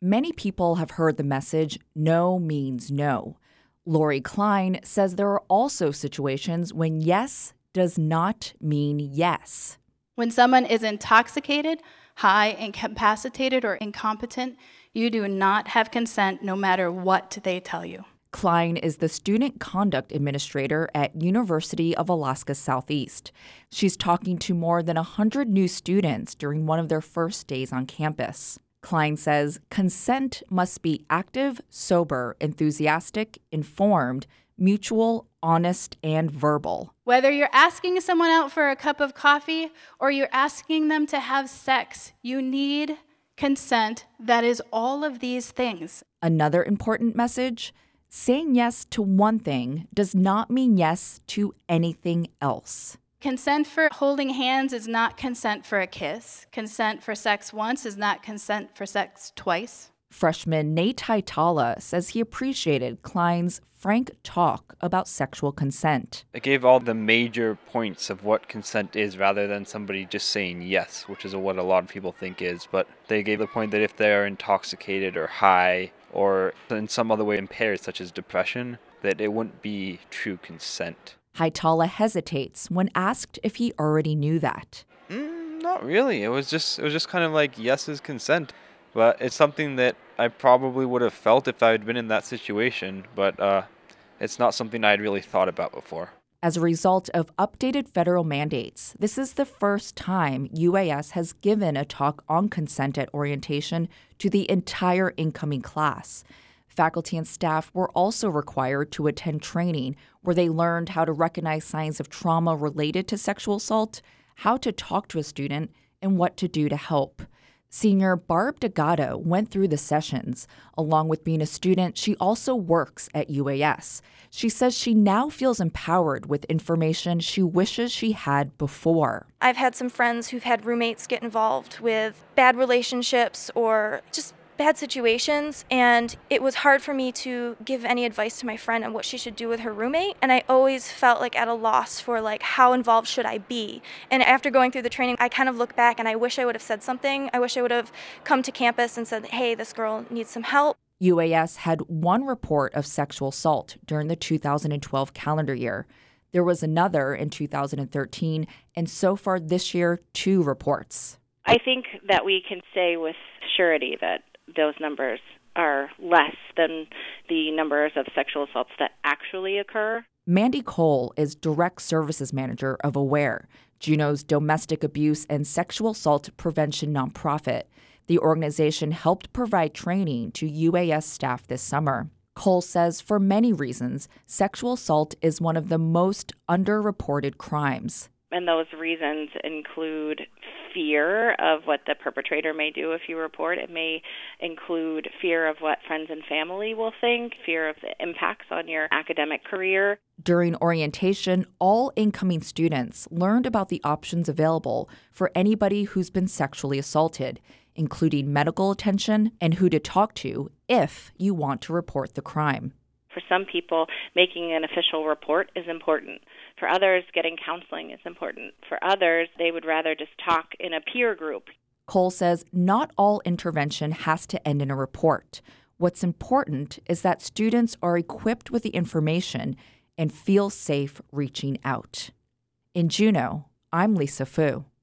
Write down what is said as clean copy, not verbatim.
Many people have heard the message, no means no. Lori Klein says there are also situations when yes does not mean yes. When someone is intoxicated, high, incapacitated, or incompetent, you do not have consent no matter what they tell you. Klein is the Student Conduct Administrator at University of Alaska Southeast. She's talking to more than 100 new students during one of their first days on campus. Klein says consent must be active, sober, enthusiastic, informed, mutual, honest, and verbal. Whether you're asking someone out for a cup of coffee or you're asking them to have sex, you need consent that is all of these things. Another important message: saying yes to one thing does not mean yes to anything else. Consent for holding hands is not consent for a kiss. Consent for sex once is not consent for sex twice. Freshman Nate Haitala says he appreciated Klein's frank talk about sexual consent. It gave all the major points of what consent is rather than somebody just saying yes, which is what a lot of people think is. But they gave the point that if they are intoxicated or high or in some other way impaired, such as depression, that it wouldn't be true consent. Haitala hesitates when asked if he already knew that. Not really. It was just kind of like yes is consent. But it's something that I probably would have felt if I had been in that situation, but it's not something I had really thought about before. As a result of updated federal mandates, this is the first time UAS has given a talk on consent at orientation to the entire incoming class. Faculty and staff were also required to attend training where they learned how to recognize signs of trauma related to sexual assault, how to talk to a student, and what to do to help. Senior Barb D'Agato went through the sessions. Along with being a student, she also works at UAS. She says she now feels empowered with information she wishes she had before. I've had some friends who've had roommates get involved with bad relationships or just bad situations, and it was hard for me to give any advice to my friend on what she should do with her roommate, and I always felt like at a loss for how involved should I be. And after going through the training, I kind of look back and I wish I would have said something. I wish I would have come to campus and said, hey, this girl needs some help. UAS had one report of sexual assault during the 2012 calendar year. There was another in 2013, and so far this year, 2 reports. I think that we can say with surety that those numbers are less than the numbers of sexual assaults that actually occur. Mandy Cole is Direct Services Manager of AWARE, Juneau's domestic abuse and sexual assault prevention nonprofit. The organization helped provide training to UAS staff this summer. Cole says for many reasons, sexual assault is one of the most underreported crimes. And those reasons include fear of what the perpetrator may do if you report. It may include fear of what friends and family will think, fear of the impacts on your academic career. During orientation, all incoming students learned about the options available for anybody who's been sexually assaulted, including medical attention and who to talk to if you want to report the crime. For some people, making an official report is important. For others, getting counseling is important. For others, they would rather just talk in a peer group. Cole says not all intervention has to end in a report. What's important is that students are equipped with the information and feel safe reaching out. In Juneau, I'm Lisa Fu.